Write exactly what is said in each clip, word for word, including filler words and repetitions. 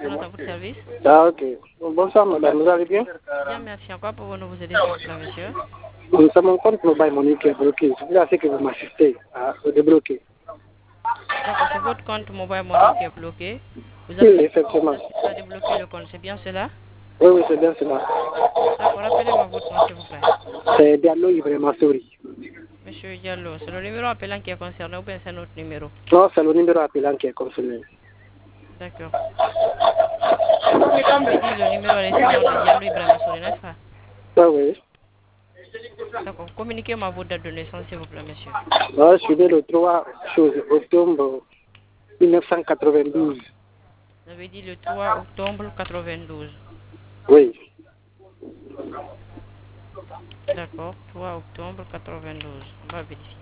Bonjour à votre service. Ah, ok. Bonsoir, madame. Vous allez bien? Bien, merci. Encore pour nous vous aider, s'il vous plaît, monsieur. Nous sommes mon compte Mobile Money qui est bloqué. Je voulais que vous m'assistez à le débloquer. D'accord, c'est votre compte Mobile Money qui est bloqué. Vous Oui, avez effectivement. à débloquer le compte, c'est bien cela? Oui, oui, c'est bien cela. D'accord, rappelez-moi votre nom, s'il vous plaît. C'est Diallo Ibrahima Souri. Monsieur Diallo, c'est le numéro appelant qui est concerné ou bien c'est un autre numéro? Non, c'est le numéro appelant qui est concerné. D'accord. Vous avez dit le numéro est sur nom de Diallo Ibrahima Souri, n'est-ce pas? Oui, oui. D'accord, communiquez-moi votre date de naissance, s'il vous plaît, monsieur. Moi, je suis né le trois octobre mille neuf cent quatre-vingt-douze. Vous avez dit le trois octobre quatre-vingt-douze. Oui. D'accord, trois octobre quatre-vingt-douze. On va vérifier.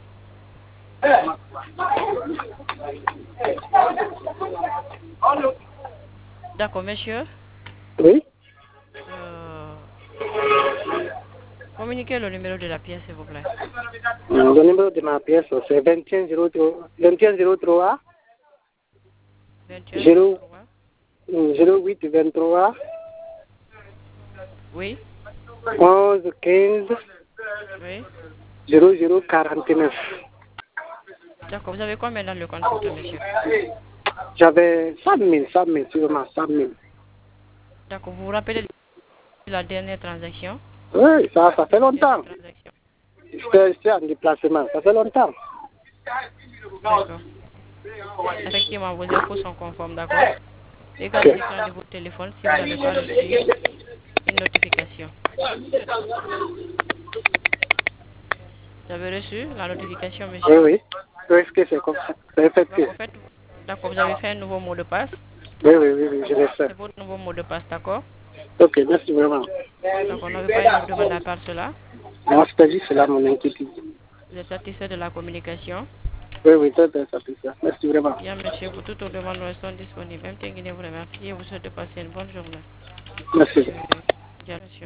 D'accord, monsieur. Oui. Euh, communiquez le numéro de la pièce, s'il vous plaît. Le numéro de ma pièce, c'est vingt et un zéro trois vingt et un zéro trois. zéro huit vingt-trois. Oui. onze quinze. Oui. zéro zéro quarante-neuf. D'accord, vous avez combien dans le compte, s'il vous plaît, monsieur? J'avais cent mille, cent mille, sûrement cent mille. D'accord, vous vous rappelez de la dernière transaction? Oui, ça, ça fait longtemps. Transaction. J'étais en déplacement, ça fait longtemps. D'accord. Effectivement, vos infos sont conformes, d'accord? Regardez Okay. l'écran de votre téléphone si vous n'avez pas reçu une notification. Vous avez reçu la notification, Oui, monsieur? oui. Oui, est-ce que c'est comme ça? C'est effectif. D'accord, faites- d'accord, vous avez fait un nouveau mot de passe. Oui, oui, oui, oui, je l'ai fait. C'est votre nouveau mot de passe, d'accord? Ok, merci vraiment. Donc, on n'avait pas une autre demande à part cela. Moi, c'est juste là mon inquiétude. Vous êtes satisfait de la communication? Oui, oui, très bien satisfait. Merci vraiment. Bien, monsieur, pour toutes nos demandes, nous restons disponibles. Même Tenguine vous remercie et vous souhaite de passer une bonne journée. Merci. Monsieur, Dia- monsieur.